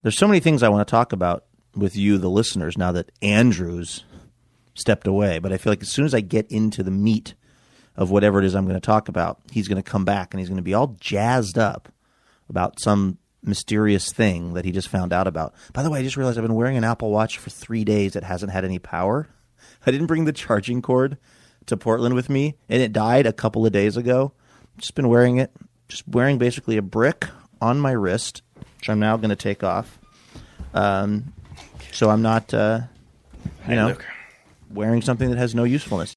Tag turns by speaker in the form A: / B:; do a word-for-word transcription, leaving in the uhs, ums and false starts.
A: There's so many things I want to talk about with you, the listeners, now that Andrew's stepped away. But I feel like as soon as I get into the meat of whatever it is I'm going to talk about, he's going to come back and he's going to be all jazzed up about some mysterious thing that he just found out about. By the way, I just realized I've been wearing an Apple Watch for three days that hasn't had any power. I didn't bring the charging cord to Portland with me, and it died a couple of days ago. Just been wearing it, just wearing basically a brick on my wrist, which I'm now going to take off. Um, so I'm not, uh, you
B: Hey,
A: know,
B: Luke.
A: wearing something that has no usefulness.